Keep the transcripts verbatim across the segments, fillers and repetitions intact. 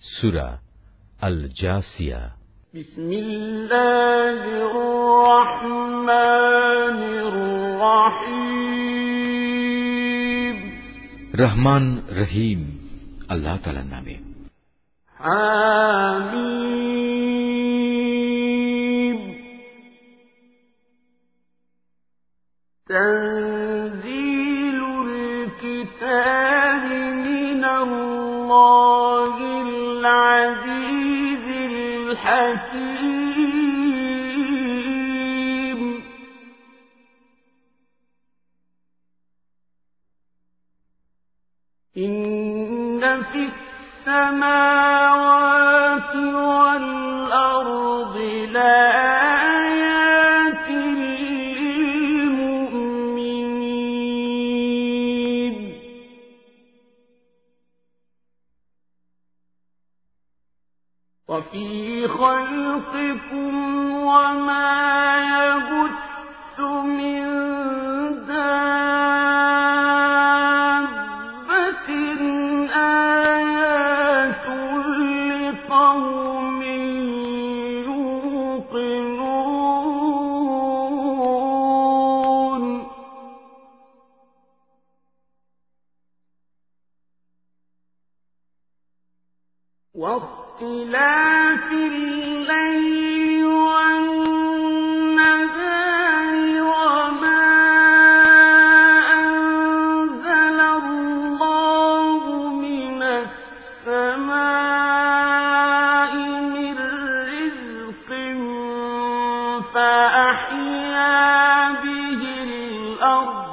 সূরা আল জাসিয়া। বিসমিল্লাহির রহমানির রহিম। রহমান রহিম আল্লাহ তাআলার নামে। হামিম। তানজিলুল কিতাবি মিনাল্লাহিল আজিজিল হাকীম। ইন্না ফিস السماوات والأرض لآيات للمؤمنين. وفي خلقكم وما يبث من دابة آيات لقوم يوقنون. واختلاف الليل والنهار وما أنزل الله من السماء من رزق فأحيا به الأرض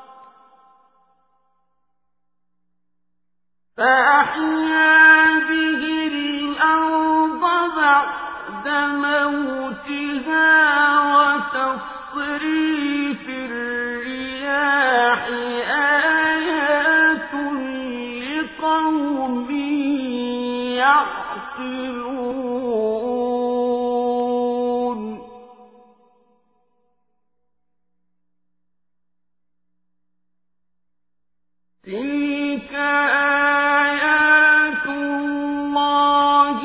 فأحيا به الأرض بعد موتها وتصريف الرياح آيات لقوم يعقلون. تلك آيات الله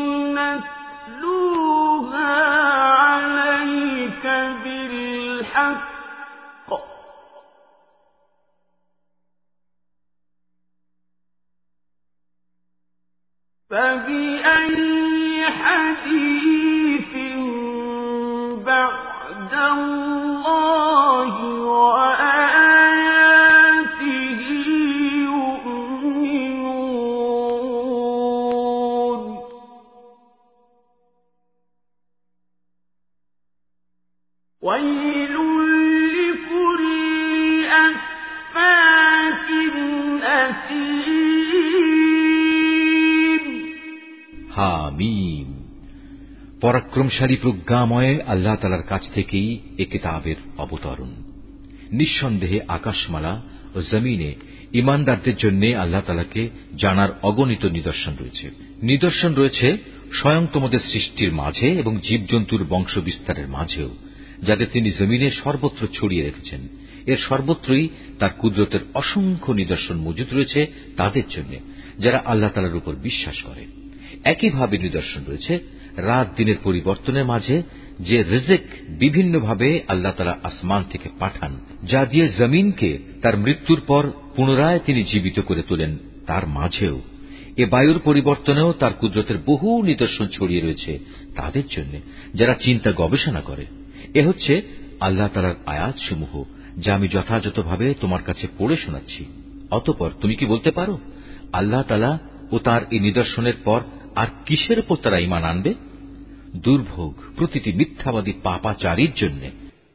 نتلوها عليك بالحق. فبأي حديث بعد الله وآياته يؤمنون. ويل لكل أفاك أثيم. হামিম। পরাক্রমশালী প্রজ্ঞাময় আল্লাহ তাআলার কাছ থেকেই এ কিতাবের অবতরণ। নিঃসন্দেহে আকাশমালা ও জমিনে ঈমানদারদের জন্য আল্লাহ তাআলাকে জানার অগণিত নিদর্শন রয়েছে। নিদর্শন রয়েছে স্বয়ং তোমাদের সৃষ্টির মাঝে এবং জীবজন্তুর বংশ বিস্তারের মাঝেও, যাদের তিনি জমিনে সর্বত্র ছড়িয়ে রেখেছেন। এর সর্বত্রই তার কুদরতের অসংখ্য নিদর্শন মজুদ রয়েছে তাদের জন্য যারা আল্লাহ তাআলার উপর বিশ্বাস করে। একইভাবে নিদর্শন রয়েছে রাত দিনের পরিবর্তনের মাঝে, যে রিজিক বিভিন্নভাবে আল্লাহ তাআলা আসমান থেকে পাঠান, যা দিয়ে জমিনকে তার মৃত্যুর পর পুনরায় তিনি জীবিত করে তোলেন, তার মাঝেও এ বায়ুর পরিবর্তনেও তার কুদরতের বহু নিদর্শন ছড়িয়ে রয়েছে তাদের জন্য যারা চিন্তা গবেষণা করে। এ হচ্ছে আল্লাহ তাআলার আয়াতসমূহ, যা আমি যথাযথভাবে তোমার কাছে পড়ে শোনাচ্ছি। অতঃপর তুমি কি বলতে পারো আল্লাহ তাআলা ও তার এই নিদর্শনের পর আর কিসের উপর তারা ঈমান আনবে? দুর্ভোগ প্রতিটি মিথ্যাবাদী পাপাচারীর জন্য।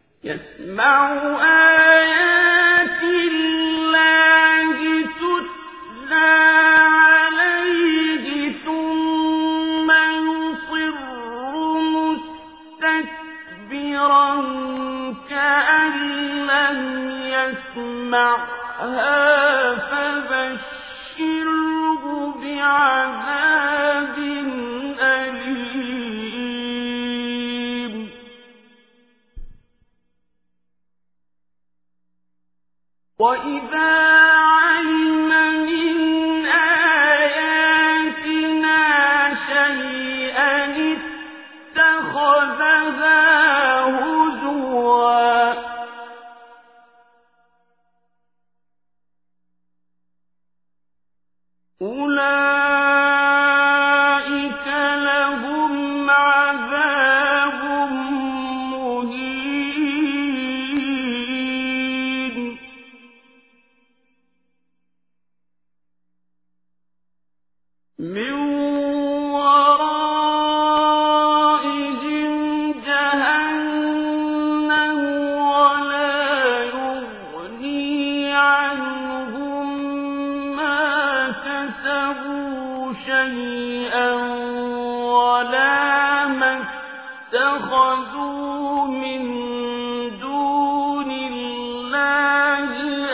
كأن لم يسمعها فبشره بعذاب أليم. وإذا علم من آياتنا شيئا ولا ما اتخذوا من دون الله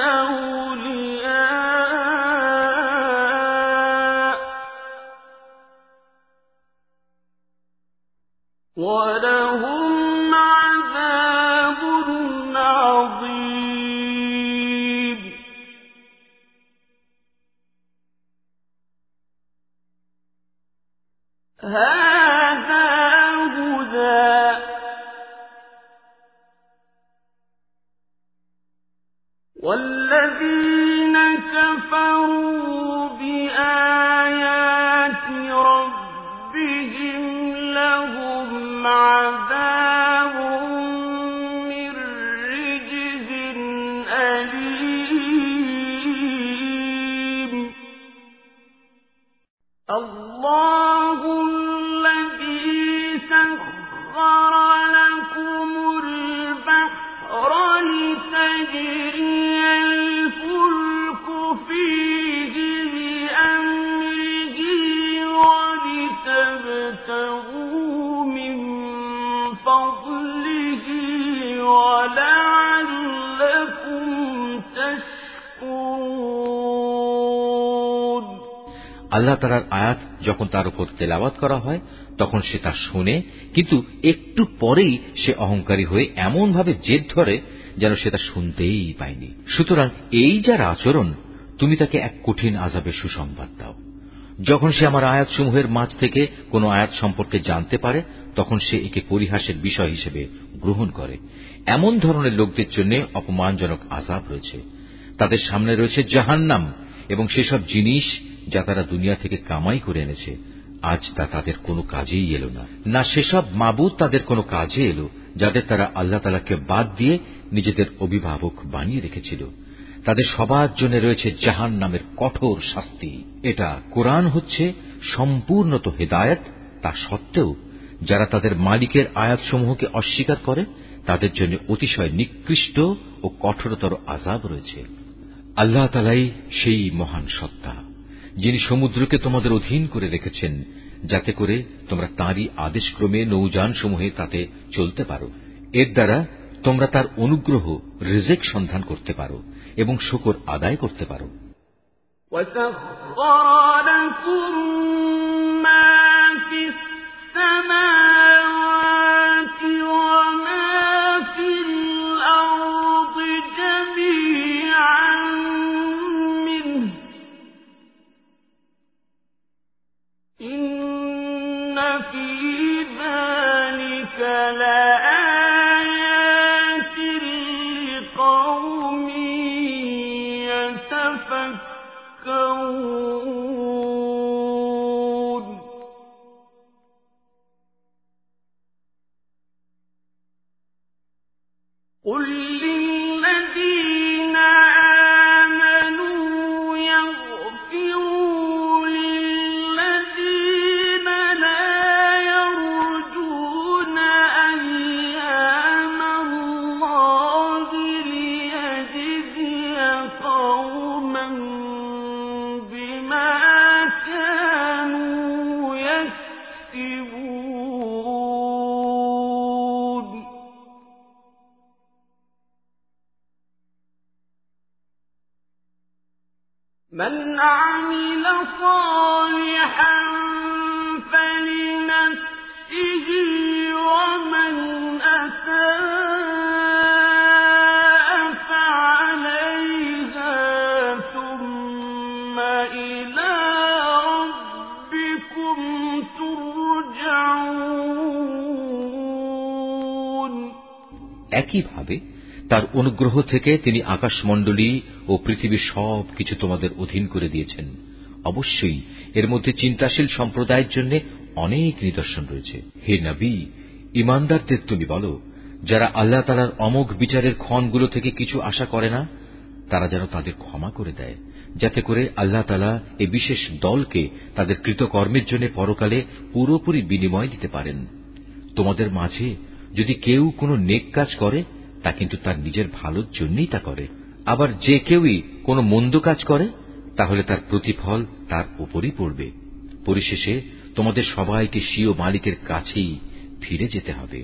أولياء ولهم عذاب عظيم. هذا هدى والذين كفروا بآيات ربهم لهم عذاب من رجز أليم. الله الذي سخر لكم البحر لتجري الفلك فيه بأمره ولتبتغوا من فضله ولعلكم تشكرون. আল্লাহ তাআলার আয়াত যখন তার উপর তেলাওয়াত করা হয় তখন সে তা শুনে, কিন্তু একটু পরেই সে অহংকারী হয়ে এমন ভাবে জেদ ধরে যেন সে তা শুনতেই পায়নি। সুতরাং এই যার আচরণ, তুমি তাকে এক কঠিন আযাবের সুসংবাদ দাও। যখন সে আমার আয়াতসমূহের মাঝ থেকে কোনো আয়াত সম্পর্কে জানতে পারে তখন সে একে পরিহাসের বিষয় হিসেবে গ্রহণ করে। এমন ধরনের লোকদের জন্য অপমানজনক আযাব রয়েছে। তাদের সামনে রয়েছে জাহান্নাম এবং সেসব জিনিস যা তারা দুনিয়া থেকে কামাই করে এনেছে, আজ তা তাদের কোনো কাজেই এলো না। না সেসব মাবুদ তাদের কোনো কাজে এলো যাদের তারা আল্লাহ তাআলাকে বাদ দিয়ে নিজেদের অভিভাবক বানিয়ে রেখেছিল। তাদের সবার জন্য রয়েছে জাহান্নামের কঠোর শাস্তি। এটা কোরআন হচ্ছে সম্পূর্ণত হেদায়েত, তা সত্ত্বেও যারা তাদের মালিকের আয়াতসমূহকে অস্বীকার করে তাদের জন্য অতিশয় নিকৃষ্ট ও কঠোরতর আযাব রয়েছে। আল্লাহ তাআলাই সেই মহান সত্তা যিনি সমুদ্রকে তোমাদের অধীন করে রেখেছেন যাতে করে তোমরা তাঁরই আদেশক্রমে নৌযানসমূহে তাতে চলতে পারো। এর দ্বারা তোমরা তার অনুগ্রহ রিজিক সন্ধান করতে পারো এবং শুকর আদায় করতে পারো। وَسَخَّرَ لَكُم مَّا فِي السَّمَاوَاتِ وَمَا فِي الْأَرْضِ جَمِيعًا مِّنْهُ ۚ إِنَّ فِي ذَلِكَ لَآيَاتٍ لِّقَوْمٍ يَتَفَكَّرُونَ. قُل لِّلَّذِينَ آمَنُوا يَغْفِرُوا لِلَّذِينَ لَا يَرْجُونَ أَيَّامَ اللَّهِ لِيَجْزِيَ قَوْمًا بِمَا كَانُوا يَكْسِبُونَ. مَنْ عَمِلَ صَالِحًا فَلِنَفْسِهِ وَمَنْ أَسَاءَ فَعَلَيْهَا ثُمَّ إِلَى رَبِّكُمْ تُرْجَعُونَ. একইভাবে তার অনুগ্রহ থেকে তিনি আকাশমণ্ডলী ও পৃথিবীর সব কিছু তোমাদের অধীন করে দিয়েছেন। অবশ্যই এর মধ্যে চিন্তাশীল সম্প্রদায়ের জন্য অনেক নিদর্শন রয়েছে। হে নবী, ঈমানদারদের তুমি বলো, যারা আল্লাহ তাআলার অমোঘ বিচারের ক্ষণগুলো থেকে কিছু আশা করে না তারা যেন তাদের ক্ষমা করে দেয়, যাতে করে আল্লাহ তাআলা এই বিশেষ দলকে তাদের কৃতকর্মের জন্য পরকালে পুরোপুরি বিনিময় দিতে পারেন। তোমাদের মাঝে যদি কেউ কোনো নেক কাজ করে তা কিন্তু তার নিজের ভালোর জন্যই তা করে, আবার যে কেউই কোনো মন্দ কাজ করে তাহলে তার প্রতিফল তার উপরই পড়বে। পরিশেষে তোমাদের সবাইকে স্বীয় মালিকের কাছেই ফিরে যেতে হবে।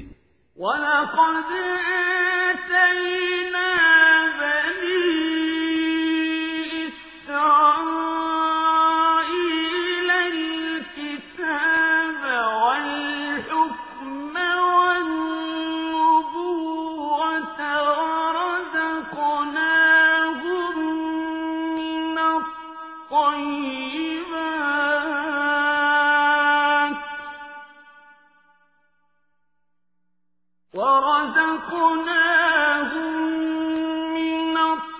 ورزقناهم من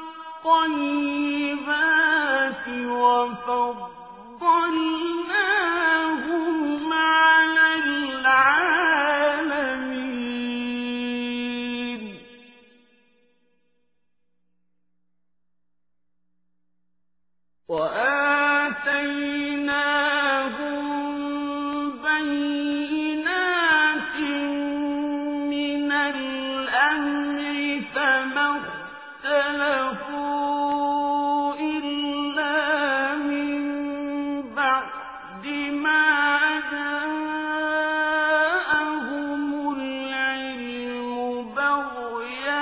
الطيبات وفضلناهم على العالمين وآتيناهم بينات من الأمر فما اختلفوا إلا من بعد ما جاءهم العلم بغيا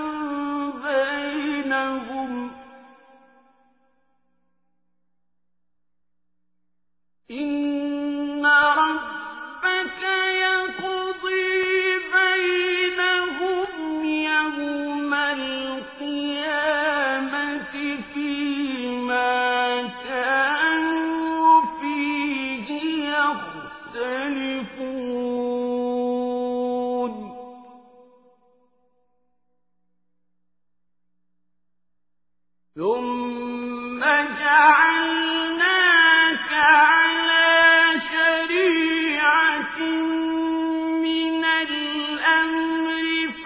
بينهم إن ربك يقضي بينهم يوم القيامة فيما كانوا فيه يختلفون ثم جعلناك على شريعة من الأمر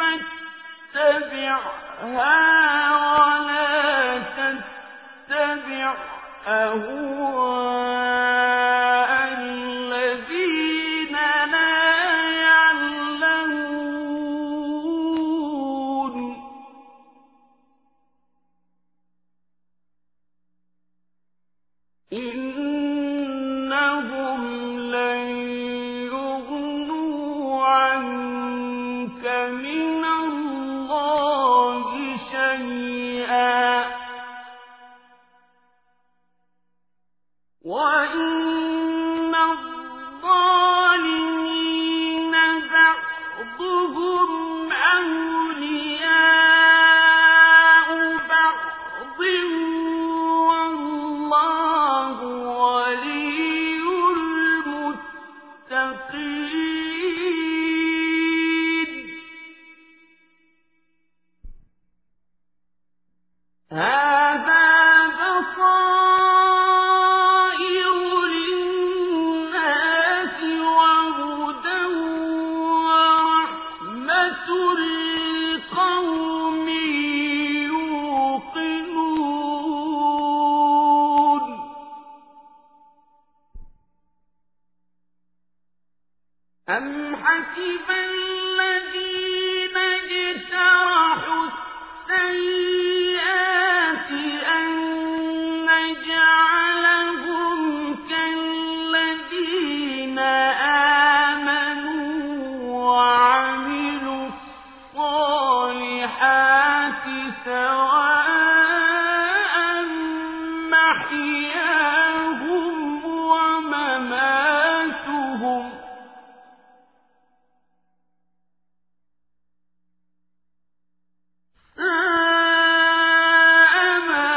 فاتبعها ولا تتبع أهواء الذين لا يعلمون إنهم لن يغنوا عنك من الله شيئا وإن الظالمين بعضهم أولياء بعض والله ولي المتقين هذا بصائر للناس وهدى ورحمة لقوم يوقنون أم حسب الذين اجترحوا السيئات أن نجعلهم كالذين آمنوا وعملوا الصالحات سواء محياهم ومماتهم ساء ما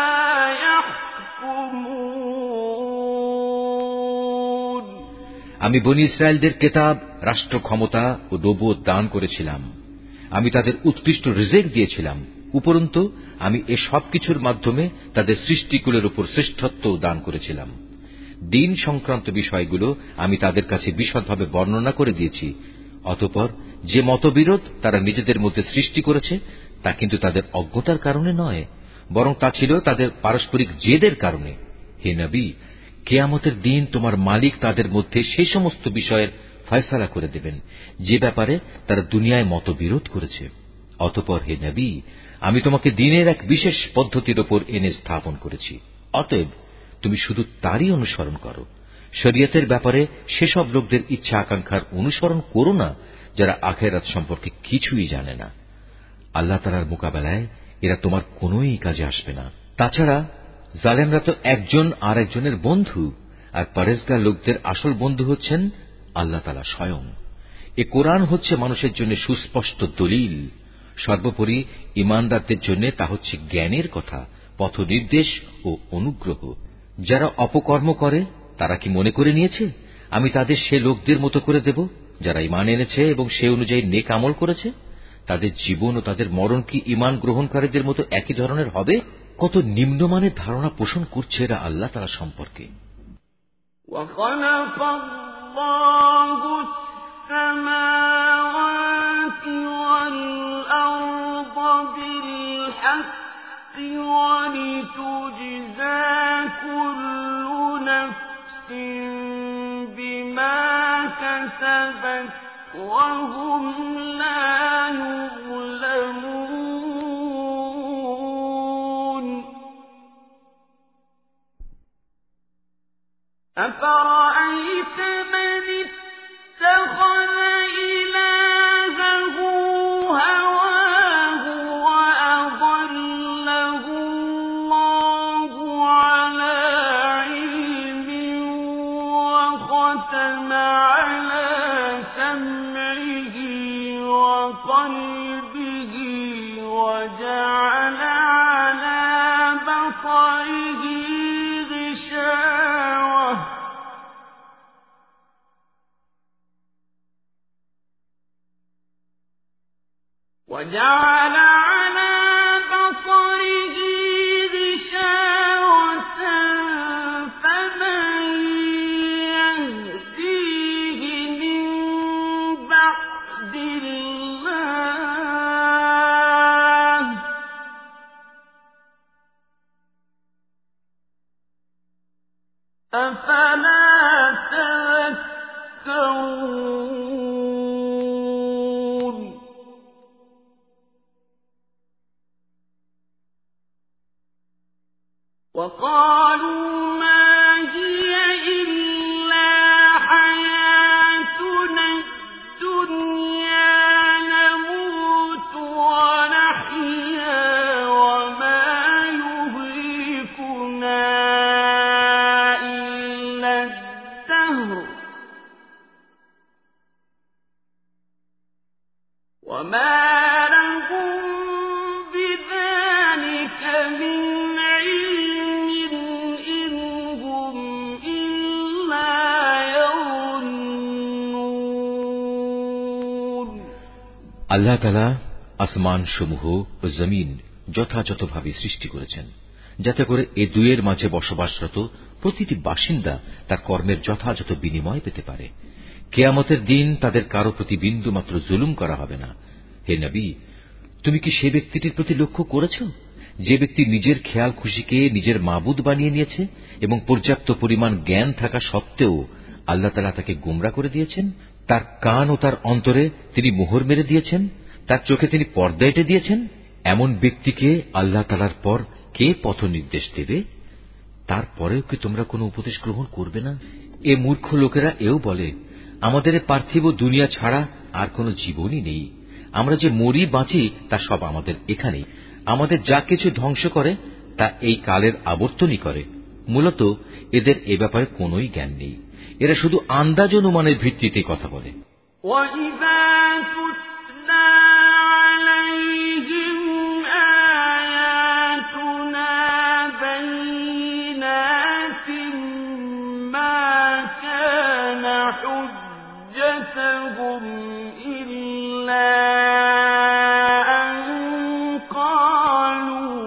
يحكمون আমি বনী ইসরায়েলদের কেতাব, রাষ্ট্র ক্ষমতা ও নবুয়ত দান করেছিলাম। আমি তাদের উৎকৃষ্ট রিজিক দিয়েছিলাম। উপরন্তু আমি এ সব কিছুর মাধ্যমে তাদের সৃষ্টিকুলের উপর শ্রেষ্ঠত্ব দান করেছিলাম। দিন সংক্রান্ত বিষয়গুলো আমি তাদের কাছে বিশদভাবে বর্ণনা করে দিয়েছি। অতঃপর যে মতবিরোধ তারা নিজেদের মধ্যে সৃষ্টি করেছে তা কিন্তু তাদের অজ্ঞতার কারণে নয়, বরং তা ছিল তাদের পারস্পরিক জেদের কারণে। হে নবী, কিয়ামতের দিন তোমার মালিক তাদের মধ্যে সেই সমস্ত বিষয়ের ফয়সালা করে দেবেন যে ব্যাপারে তারা দুনিয়ায় মতবিরোধ করেছে। অতঃপর হে নবী, আমি তোমাকে দিনের এক বিশেষ পদ্ধতির ওপর এনে স্থাপন করেছি। অতএব তুমি শুধু তারই অনুসরণ করো। শরীয়তের ব্যাপারে সেসব লোকদের ইচ্ছা আকাঙ্ক্ষার অনুসরণ করো না যারা আখিরাত সম্পর্কে কিছুই জানে না। আল্লাহ তাআলার মোকাবেলায় এরা তোমার কোনোই কাজে আসবে না। তাছাড়া জালেমরা তো একজন আর একজনের বন্ধু, আর পরেজগার লোকদের আসল বন্ধু হচ্ছেন আল্লাহ তাআলা স্বয়ং। এ কোরআন হচ্ছে মানুষের জন্য সুস্পষ্ট দলিল। সর্বোপরি ঈমানদারদের জন্য তা হচ্ছে জ্ঞানের কথা, পথ নির্দেশ ও অনুগ্রহ। যারা অপকর্ম করে তারা কি মনে করে নিয়েছে আমি তাদের সে লোকদের মতো করে দেব যারা ঈমান এনেছে এবং সে অনুযায়ী নেক আমল করেছে? তাদের জীবন ও তাদের মরণ কি ঈমান গ্রহণকারীদের মতো একই ধরনের হবে? কত নিম্নমানের ধারণা পোষণ করছে এরা আল্লাহ তাআলা সম্পর্কে। وَخَلَقَ اللَّهُ السَّمَاوَاتِ وَالْأَرْضَ بِالْحَقِّ وَلِتُجْزَىٰ كُلُّ نَفْسٍ بِمَا كَسَبَتْ وَهُمْ لَا يُظْلَمُونَ أَفَرَأَيْتَ مَنِ اتَّخَذَ إِلَٰهَهُ هَوَاهُ وَأَضَلَّهُ اللَّهُ عَلَىٰ عِلْمٍ وَخَتَمَ عَلَىٰ سَمْعِهِ وَقَلْبِهِ وَجَعَلَ عَلَىٰ بَصَرِهِ غِشَاوَةً وَجَعَلَ عَلَىٰ بَصَرِهِ غِشَاوَةً فَمَن يَهْدِيهِ مِن بَعْدِ اللَّهِ ۚ أَفَلَا تَذَكَّرُونَ وَقَالُوا مَا هِيَ إِلَّا حَيَاتُنَا الدُّنْيَا نَمُوتُ وَنَحْيَا وَمَا يُهْلِكُنَا إِلَّا الدَّهْرُ وَمَا لَهُم بِذَٰلِكَ مِنْ عِلْمٍ إِنْ هُمْ إِلَّا يَظُنُّونَ আল্লাহ তাআলা আসমান সমূহ ও জমিন যথাযথভাবে সৃষ্টি করেছেন যাতে করে এ দুয়ের মাঝে বসবাসরত প্রতিটি বাসিন্দা তার কর্মের যথাযথ বিনিময় পেতে পারে। কিয়ামতের দিন তাদের কারো প্রতি বিন্দুমাত্র জুলুম করা হবে না। হে নবী, তুমি কি সে ব্যক্তিটির প্রতি লক্ষ্য করেছ যে ব্যক্তি নিজের খেয়াল খুশিকে নিজের মাবুদ বানিয়ে নিয়েছে এবং পর্যাপ্ত পরিমাণ জ্ঞান থাকা সত্ত্বেও আল্লাহ তাআলা তাকে গোমরা করে দিয়েছেন? তার কান ও তার অন্তরে তিনি মোহর মেরে দিয়েছেন, তার চোখে তিনি পর্দা এঁটে দিয়েছেন। এমন ব্যক্তিকে আল্লাহ তাআলার পর কে পথ নির্দেশ দেবে? তারপরেও কি তোমরা কোনো উপদেশ গ্রহণ করবে না? এ মূর্খ লোকেরা এও বলে, আমাদের পার্থিব দুনিয়া ছাড়া আর কোনো জীবনই নেই। আমরা যে মরি বাঁচি তা সব আমাদের এখানেই। আমাদের যা কিছু ধ্বংস করে তা এই কালের আবর্তনই করে। মূলত এদের এ ব্যাপারে কোনোই জ্ঞান নেই। এরা শুধু আন্দাজ অনুমানের ভিত্তিতে কথা বলে। وَإِذَا تُتْلَىٰ عَلَيْهِمْ آيَاتُنَا بَيِّنَاتٍ مَّا كَانَ حُجَّتَهُمْ إِلَّا أَن قَالُوا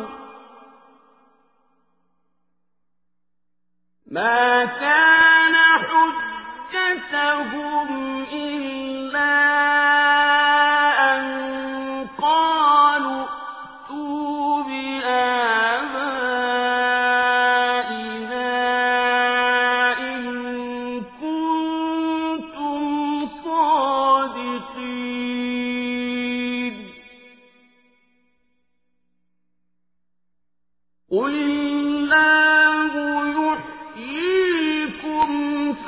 مَا كَانَ حُجَّتَهُمْ إِلَّا أَن قَالُوا ائْتُوا بِآبَائِنَا إِن كُنتُمْ صَادِقِينَ قُلِ اللَّهُ يُحْيِيكُمْ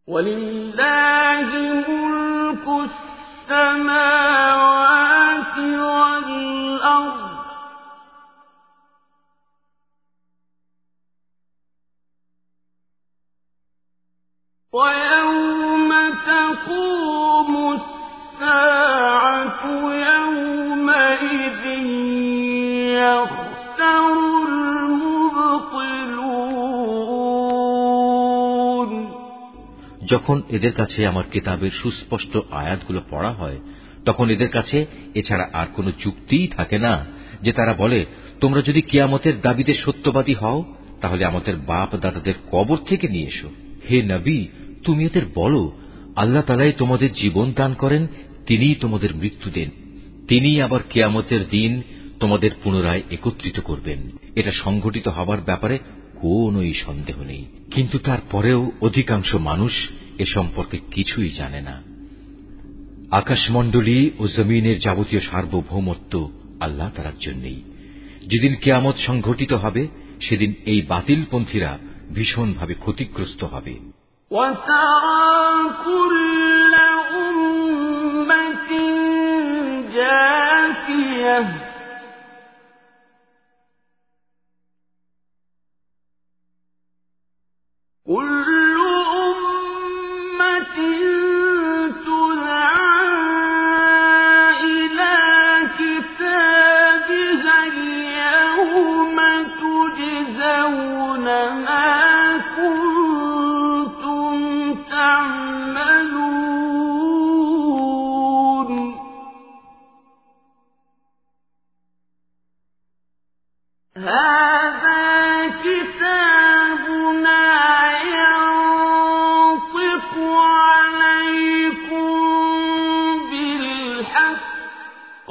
ولله ملك السماوات والأرض ويوم تقوم الساعة يومئذ يخسر المبطلون। যখন এদের কাছে আমার কিতাবের সুস্পষ্ট আয়াতগুলো পড়া হয় তখন এদের কাছে এছাড়া আর কোনো যুক্তিই থাকে না যে তারা বলে, তোমরা যদি কিয়ামতের দাবিতে সত্যবাদী হও তাহলে আমাদের বাপ দাদাদের কবর থেকে নিয়ে এসো। হে নবী, তুমি এদের বলো, আল্লাহ তাআলাই তোমাদের জীবন দান করেন, তিনিই তোমাদের মৃত্যু দেন, তিনিই আবার কিয়ামতের দিন তোমাদের পুনরায় একত্রিত করবেন। এটা সংঘটিত হবার ব্যাপারে কোনই সন্দেহ নেই, কিন্তু তারপরেও অধিকাংশ মানুষ এ সম্পর্কে কিছুই জানে না। আকাশমণ্ডলী ও জমিনের যাবতীয় সার্বভৌমত্ব আল্লাহ তাআলার জন্যই। যেদিন কিয়ামত সংঘটিত হবে সেদিন এই বাতিলপন্থীরা ভীষণভাবে ক্ষতিগ্রস্ত হবে। وترى كل أمة جاثية كل أمة تدعى إلى كتابها اليوم تجزون ما كنتم تعملون هذا كتابنا ينطق عليكم بالحق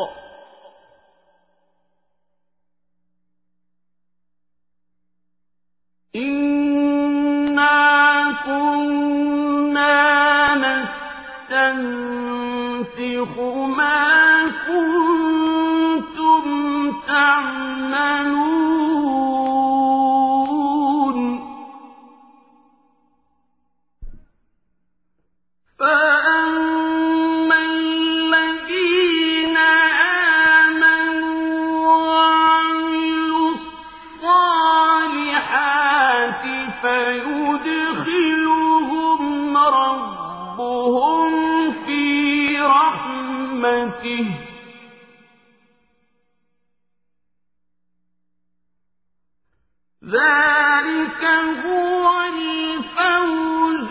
إنا كنا نستنسخ ما كنتم تعملون فأما الذين آمنوا وعملوا الصالحات فيدخلهم ربهم في رحمته ذلك هو الفوز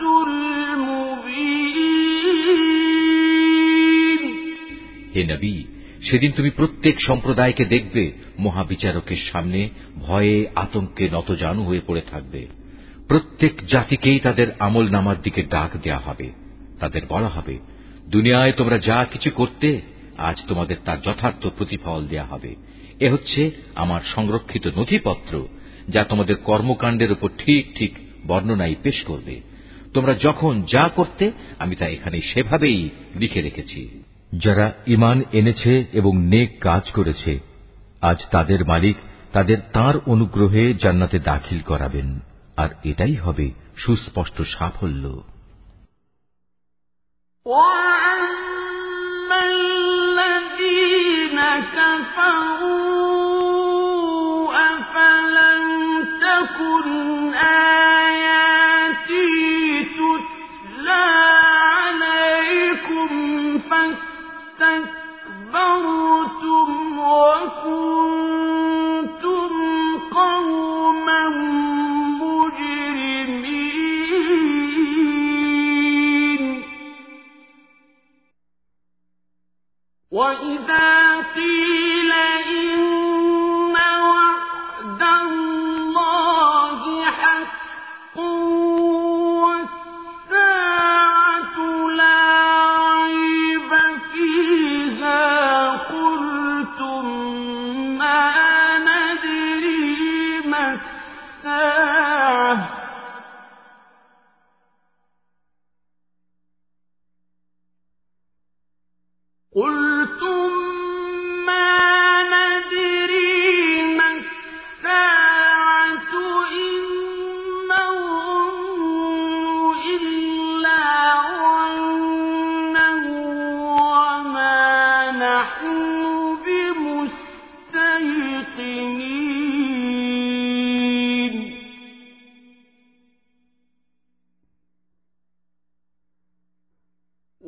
المبين। হে নবী, সেদিন তুমি প্রত্যেক সম্প্রদায়কে দেখবে মহাবিচারকের সামনে ভয়ে আতঙ্কে নতজানু হয়ে পড়ে থাকবে। প্রত্যেক জাতিকেই তাদের আমল নামার দিকে ডাক দেয়া হবে। তাদের বলা হবে, দুনিয়ায় তোমরা যা কিছু করতে আজ তোমাদের তার যথার্থ প্রতিফল দেয়া হবে। এ হচ্ছে আমার সংরক্ষিত নথিপত্র যা তোমাদের কর্মকাণ্ডের উপর ঠিক ঠিক বর্ণনাই পেশ করবে। তোমরা যখন যা করতে আমি তা এখানে সেভাবেই লিখে রেখেছি। যারা ঈমান এনেছে এবং নেক কাজ করেছে আজ তাদের মালিক তাদের তাঁর অনুগ্রহে জান্নাতে দাখিল করাবেন, আর এটাই হবে সুস্পষ্ট সাফল্য। وَأَمَّا الَّذِينَ كَفَرُوا أَفَلَمْ تَكُنْ آيَاتِي تُتْلَى عَلَيْكُمْ فَاسْتَكْبَرْتُمْ وَكُنْتُمْ قَوْمًا مُجْرِمِينَ وَإِذَا قِيلَ إِنَّ وَعْدَ اللَّهِ حَقٌّ وَالسَّاعَةُ لَا رَيْبَ فِيهَا قُلْتُم مَّا نَدْرِي مَا السَّاعَةُ قُلْتُم مَّا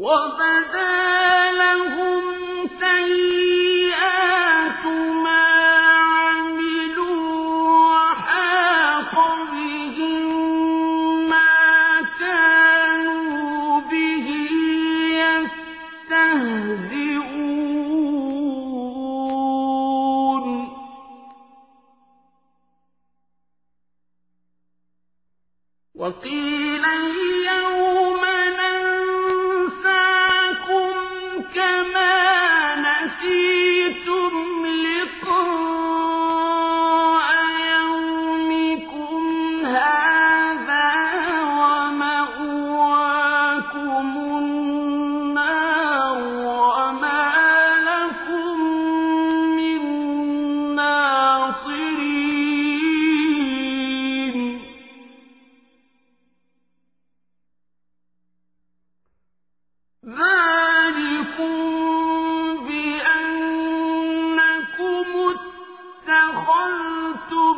وقيل اليوم ننساكم كما نسيتم لقاء يومكم هذا ومأواكم النار وما لكم من ناصرين ذلكم بأنكم اتخذتم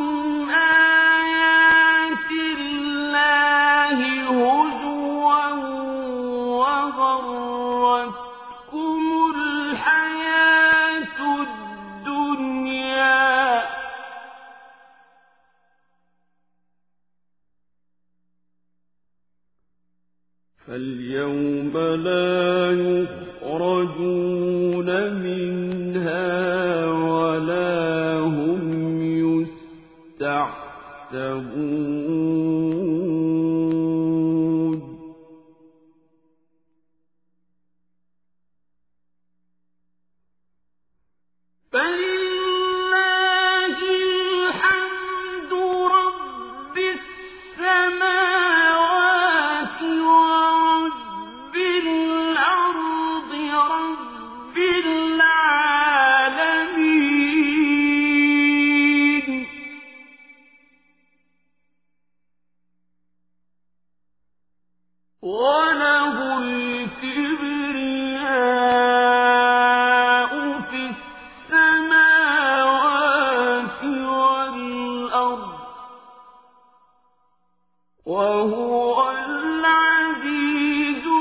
آيات الله هزوا وغرتكم الحياة الدنيا فاليوم لا يخرجون منها ولا هم يستعتبون فلله الحمد رب السماوات ورب الأرض رب العالمين وله الكبرياء في السماوات والأرض وهو العزيز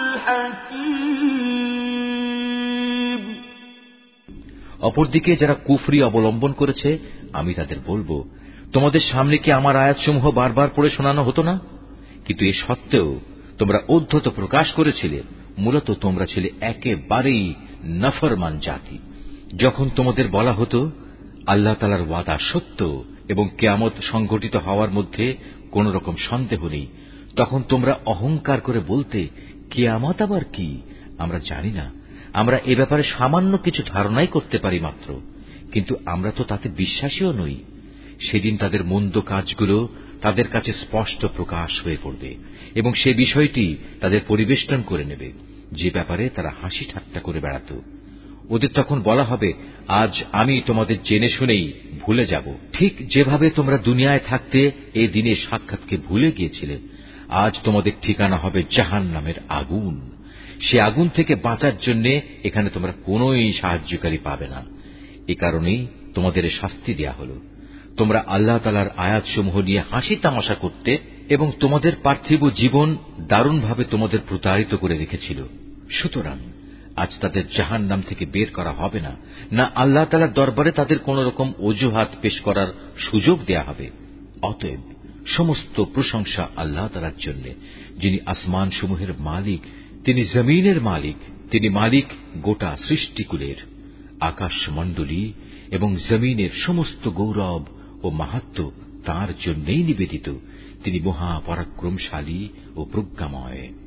الحكيم অপরদিকে যারা কুফরি অবলম্বন করেছে আমি তাদের বলবো, তোমাদের সামনে কি আমার আয়াতসমূহ বারবার পড়ে শোনানো হতো না? কিন্তু এ সত্ত্বেও তোমরা উদ্ধত প্রকাশ করেছিলে। মূলত তোমরা ছিলে একেবারেই নাফরমান জাতি। যখন তোমাদের বলা হতো আল্লাহ তাআলার ওয়াদা সত্য এবং কিয়ামত সংঘটিত হওয়ার মধ্যে কোন রকম সন্দেহ নেই, তখন তোমরা অহংকার করে বলতে, কিয়ামত আবার কি? আমরা জানি না, আমরা এ ব্যাপারে সামান্য কিছু ধারণাই করতে পারি মাত্র, কিন্তু আমরা তো তাতে বিশ্বাসীও নই। সেদিন তাদের মন্দ কাজগুলো তাদের কাছে স্পষ্ট প্রকাশ হয়ে পড়বে এবং সে বিষয়টি তাদের পরিবেষ্টন করে নেবে, যে ব্যাপারে তারা হাসি ঠাট্টা করে বেড়াত। ওদের তখন বলা হবে, আজ আমি তোমাদের জেনে শুনেই ভুলে যাব, ঠিক যেভাবে তোমরা দুনিয়ায় থাকতে এই দিনের সাক্ষাৎকে ভুলে গিয়েছিলে। আজ তোমাদের ঠিকানা হবে জাহান্নামের আগুন। সে আগুন থেকে বাঁচার জন্য এখানে তোমরা কোনোই সাহায্যকারী পাবে না। এ কারণেই তোমাদের শাস্তি দেয়া হল। তোমরা আল্লাহ তাআলার আয়াতসমূহ নিয়ে হাসি তামাশা করতে এবং তোমাদের পার্থিব জীবন দারুণভাবে তোমাদের প্রতারিত করে রেখেছিল। সুতরাং আজ তাদের জাহান্নাম থেকে বের করা হবে না, না আল্লাহ তাআলার দরবারে তাদের কোন রকম অজুহাত পেশ করার সুযোগ দেয়া হবে। অতএব সমস্ত প্রশংসা আল্লাহ তাআলার জন্য, যিনি আসমান সমূহের মালিক, তিনি জমিনের মালিক, তিনি মালিক গোটা সৃষ্টিকুলের। আকাশমণ্ডলী এবং জমিনের সমস্ত গৌরব ও মাহাত্ম্য তাঁর জন্যই নিবেদিত। তিনি মহাপরাক্রমশালী ও প্রজ্ঞাময়।